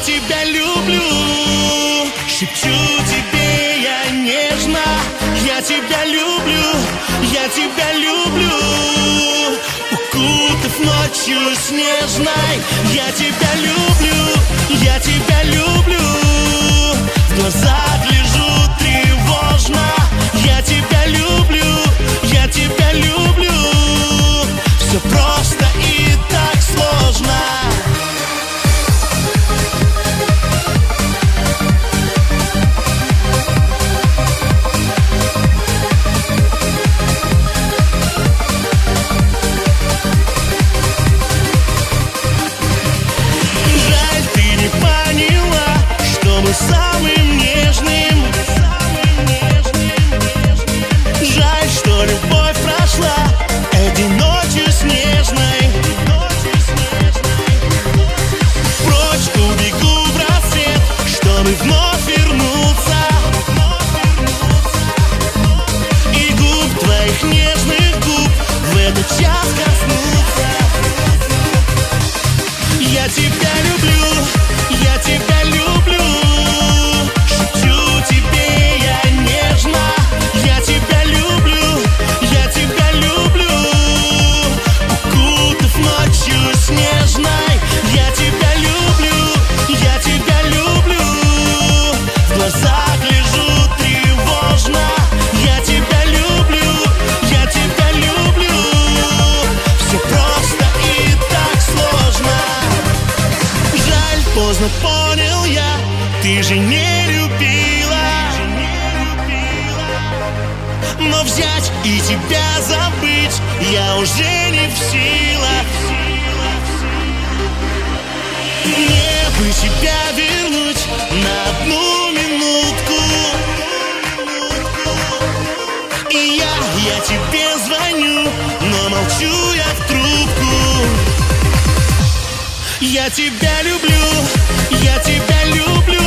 тебя люблю, шепчу тебе я нежно. Я тебя люблю, я тебя люблю, укутав ночью снежной. Я тебя люблю, я тебя люблю, в глазах лежу тревожно. Я тебя люблю, я тебя люблю, все просто и так сложно. Самым нежным. Жаль, что любовь прошла этой ночью снежной. Прочь убегу в рассвет, чтобы вновь вернуться, и губ твоих нежных губ в этот час коснуться. Я тебя люблю, я тебя люблю, поздно понял я, ты же не любила. Но взять и тебя забыть я уже не в силах. Мне бы тебя вернуть на одну минутку, и я тебе звоню, но молчу я в трубку. Я тебя люблю, я тебя люблю.